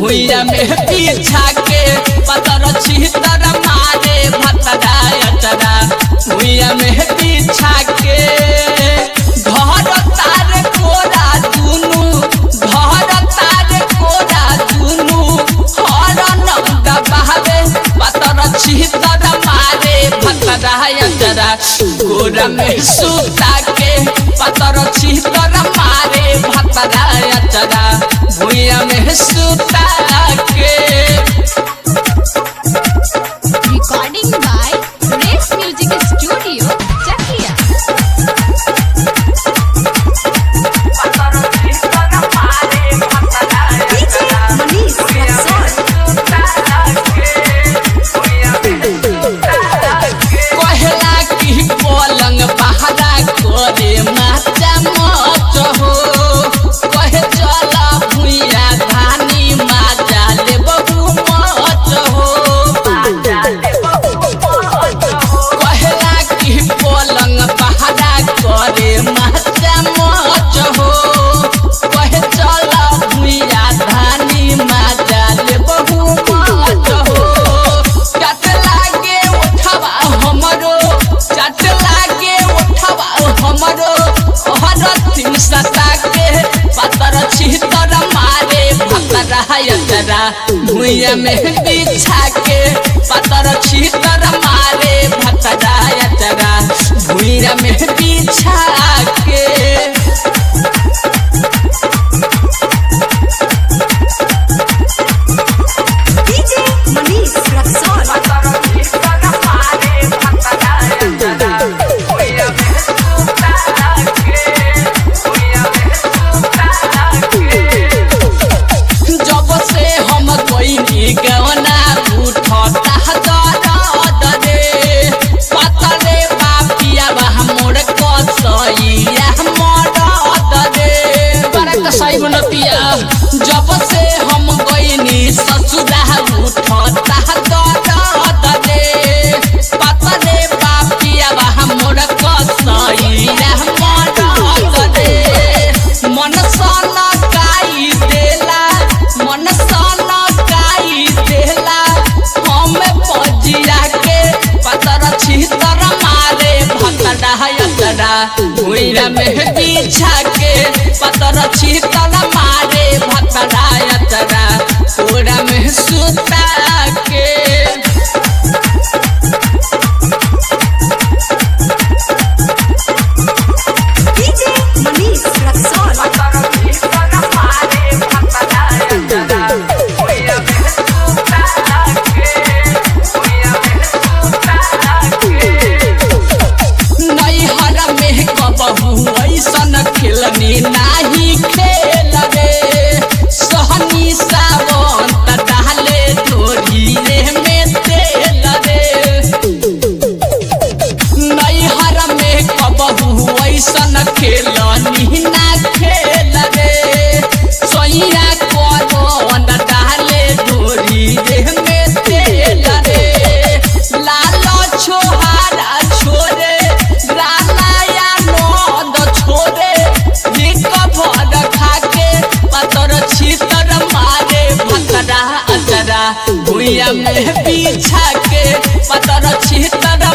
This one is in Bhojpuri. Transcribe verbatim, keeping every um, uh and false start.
भुइया में पीछा के पतर छितर मारे भतरा अचरा भुइया में पीछा के घर तार कोरा दुनु घर तार कोरा दुनु हरन दबावे पतर छितर मारे भतरा अचरा कोरा में सुता के पतर छितर मारे भतरा अचरा भुइया में सुता के। Recording by Race Music Studio, Chakia. D J Manish Raksol. कहला की पलंग बहरा करे माचा मच हो कहे चला भुइया धानी माचा ले बहु मच हो कहला की पलंग बहरा करे माचा मच हो कहे चला भुइया धानी माचा ले बहु मच हो चट लागे उठवा हमरो चट लागे उठवा हमरो हर तीन सता के पतर छितर मारे भतरा अचरा भुइया में बिछा के पतर छितर मारे भतरा अचरा भुइया में बिछा के। D J Manish Raksol. जब से हम कोई गवना उठता दर्द रे पतरे बापिया मोर कसैया मरद रे बड़ा कसै बनतिया जब से हम गइनी ससुरा उठता दर्द रे पतरे बापिया मोर कसैया मरद रे मन सन काई देला मन सन काई देला हम पजिया के पतर छितर मारे भतरा अचरा भुइया में बिछा के पतर छितर मारे भतरा अचरा कोरा में सुता के। D J Manish Raksol. नैहर में कबहू ऐसन खेलनी नाही खेल रे सहनी सावन डाले डोरी रे में तेल रे नैहर में कबहू ऐसन खेलनी ना खेल रे सैया कौन डाले डोरी रे में तेल रे लाल छोहारा छोरे रानाया नद छोरे निक भर खाके पतर छितर मारे भतरा अचरा भुइया में बिछा के पतर छितर